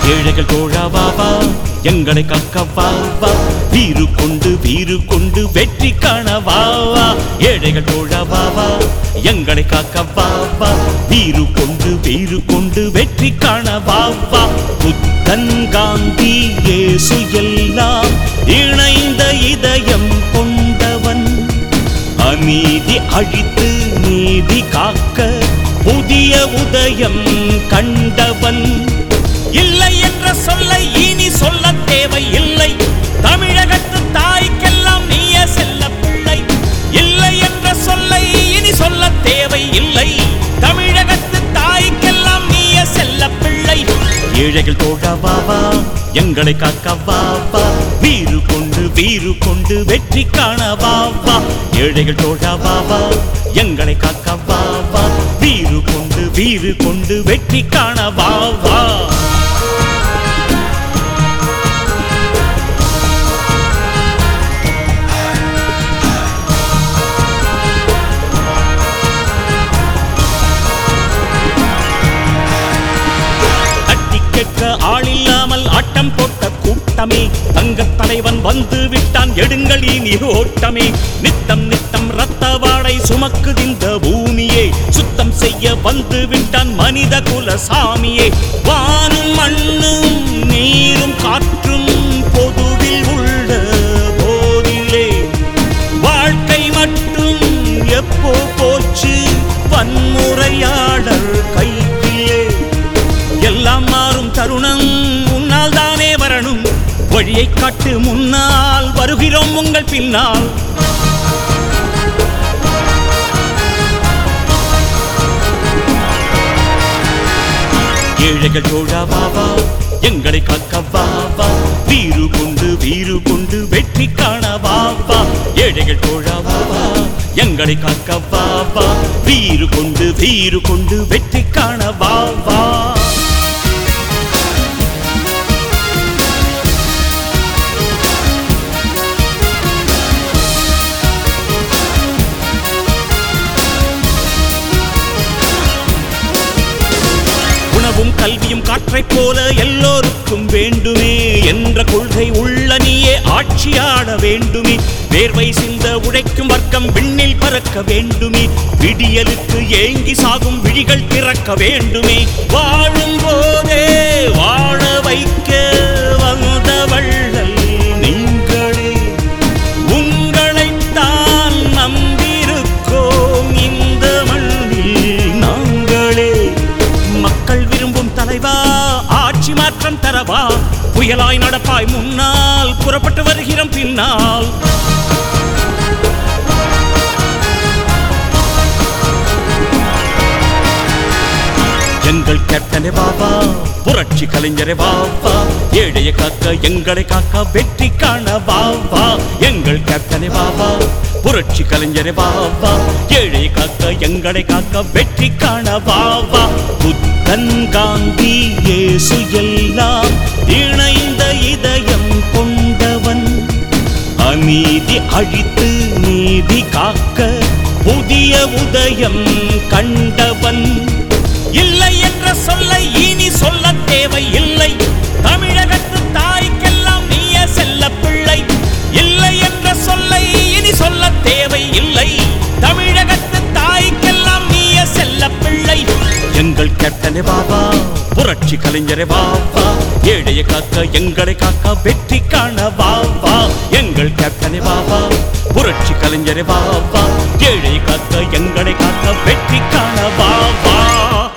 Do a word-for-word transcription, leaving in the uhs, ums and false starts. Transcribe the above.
ஏழைகள் தோழா வா வா எங்களை காக்க வா வா வீறு கொண்டு வீறு கொண்டு வெற்றி காண வா வா ஏழைகள் தோழா வா வா எங்களை காக்க வா வா வீறு கொண்டு வீறு கொண்டு வெற்றி காண வா வா புத்தன் காந்தி இயேசு எல்லாம் இணைந்த இதயம் கொண்டவன் அநீதி அழித்து நீதி காக்க புதிய உதயம் கண்டவன் இல்லை என்ற சொல்லை இனி சொல்ல தேவை இல்லை தமிழகத்து தாய்க்கெல்லாம் நீயே செல்ல பிள்ளை இல்லை என்ற சொல்லை இனி சொல்ல தேவை இல்லை தமிழகத்து தாய்க்கெல்லாம் நீயே செல்ல பிள்ளை ஏழைகள் தோழா வா வா எங்களை காக்க வா வா வீறு கொண்டு வீறு கொண்டு வெற்றி காண வா வா ஏழைகள் தோழா வா வா எங்களை காக்க வா வா வீறு கொண்டு வீறு கொண்டு வெற்றி காண வா வா ஆளில்லாமல் ஆட்டம் போட்ட கூட்டமே தங்க தலைவன் வந்து விட்டான் எடுங்கள் இனி ஓட்டமே நித்தம் நித்தம் ரத்த வாடை சுமக்குதிந்த பூமியே சுத்தம் செய்ய வந்து விட்டான் மனித குல சாமியே வானும் மண்ணும் நீரும் காற்றும் பொதுவில் உள்ள போதிலே வாழ்க்கை மட்டும் எப்போ போச்சு வன்முறையாளர் கையிலே எல்லாம் மாறும் தருணம் முன்னால் தானே வரணும் வழியை காட்டு முன்னால் வருகிறோம் உங்கள் பின்னால் ஏழைகள் தோழா வா வா எங்களை காக்க வா வா வீறு கொண்டு வீறு கொண்டு வெற்றி காண வா வா ஏழைகள் தோழா வா வா எங்களை காக்க வா வா வீறு கொண்டு வீறு கொண்டு வெற்றி காண வா வா கல்வியும் காற்றைப் போல எல்லோருக்கும் வேண்டுமே என்ற கொள்கை உள்ள நீயே ஆட்சியாட வேண்டுமே வேர்வை சிந்த உழைக்கும் வர்க்கம் விண்ணில் பறக்க வேண்டுமே விடியலுக்கு ஏங்கி சாகும் விழிகள் திறக்க வேண்டுமே வாழும் போதே வாழ வைக்க வந்த வள்ளல் நீங்களே உங்களைத்தான் நம்பியிருக்கோம் இந்த மண்ணில் நாங்களே மக்கள் விரும்பும் தலைவா ஆட்சி மாற்றம் தரவா புயலாய் நடப்பாய் முன்னால் புறப்பட்டு வருகிறோம் பின்னால் எங்கள் கேப்டனே பாபா புரட்சி கலைஞரே பாபா ஏழையை காக்க எங்களை காக்க வெற்றி காண பாபா எங்கள் கேப்டனே பாபா புரட்சி கலைஞரே பாபா ஏழையை காக்க எங்களை காக்க வெற்றி காண பாபா புத்தன் காந்தி இயேசு எல்லாம் இணைந்த இதயம் கொண்டவன் அநீதி அழித்து நீதி காக்க புதிய உதயம் கண்டவன் இல்லை என்ற சொல்லை இனி சொல்ல தேவை இல்லை தமிழகத்து தாய்க்கெல்லாம் நீயே செல்ல பிள்ளை இல்லை என்ற சொல்லை இனி சொல்ல தேவை இல்லை தமிழகத்து தாய்க்கெல்லாம் நீயே செல்ல பிள்ளை எங்கள் கேப்டனே பாபா புரட்சி கலைஞரே பாபா ஏழையை காக்க எங்களை காக்க வெற்றி காண பாபா எங்கள் கேப்டனே பாபா புரட்சி கலைஞரே பாபா ஏழையை காக்க எங்களை காக்க வெற்றி காண பாபா